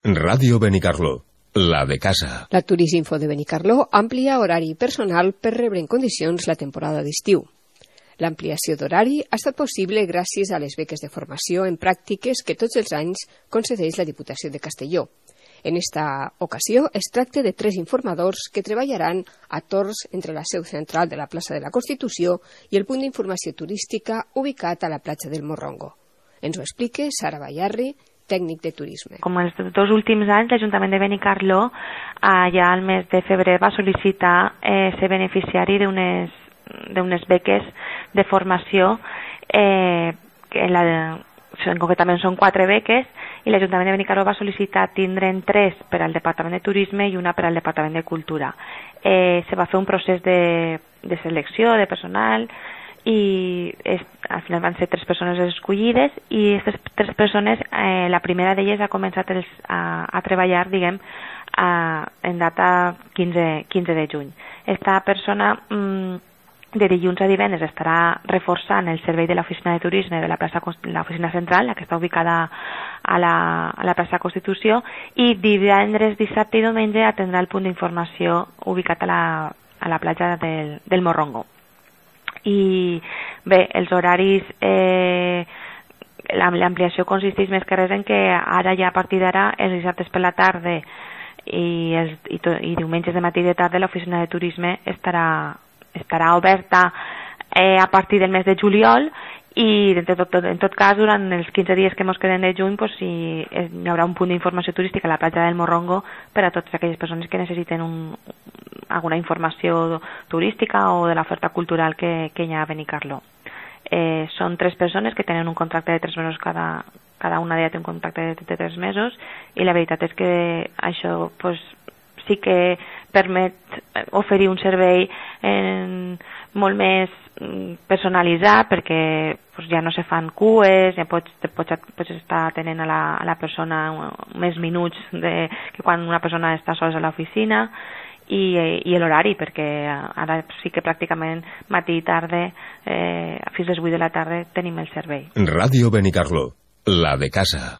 Ràdio Benicarló, la de casa. La Turisminfo de Benicarló amplia horari personal per rebre en condicions la temporada d'estiu. L'ampliació d'horari ha estat possible gràcies a les beques de formació en pràctiques que tots els anys concedeix la Diputació de Castelló. En esta ocasió es tracta de 3 informadors que treballaran a torns entre la seu central de la plaça de la Constitució i el punt d'informació turística ubicat a la platja del Morrongo. Ens ho explica Sara Bayarri, tècnic de turisme. Com els 2 últims anys, l'Ajuntament de Benicarló ja al mes de febrer va sol·licitar ser beneficiari d'unes beques de formació concretament són 4 beques i l'Ajuntament de Benicarló va sol·licitar tindre'n 3 per al Departament de Turisme i una per al Departament de Cultura. Se va fer un procés de selecció de personal i al final van ser 3 persones escollides i aquestes 3 persones, la primera d'elles ha començat a treballar, diguem, en data 15 de juny. Esta persona de dilluns a divendres estarà reforçant el servei de l'oficina de turisme de l'oficina central, la que està ubicada a la plaça Constitució, i divendres, dissabte i diumenge atendrà el punt d'informació ubicat a la platja del Morrongo. I bé, els horaris, l'ampliació consisteix més que res en que ara ja a partir d'ara els dissabtes per la tarda i diumenges de matí i de tarda l'oficina de turisme estarà oberta a partir del mes de juliol i en tot cas durant els 15 dies que ens queden de juny hi haurà un punt d'informació turística a la platja del Morrongo per a totes aquelles persones que necessiten alguna informació turística o de l'oferta cultural que hi ha a Benicarló. Són 3 persones que tenen un contracte de 3 mesos, cada una d'elles té un contracte de 3 mesos i la veritat és que això sí que permet oferir un servei molt més personalitzat perquè ja no se fan cues, ja pots estar atenent a la persona més minuts que quan una persona està sola a l'oficina i l'horari, perquè ara sí que pràcticament matí i tarda fins a les 8 de la tarda tenim el servei. Ràdio Benicarló, la de casa.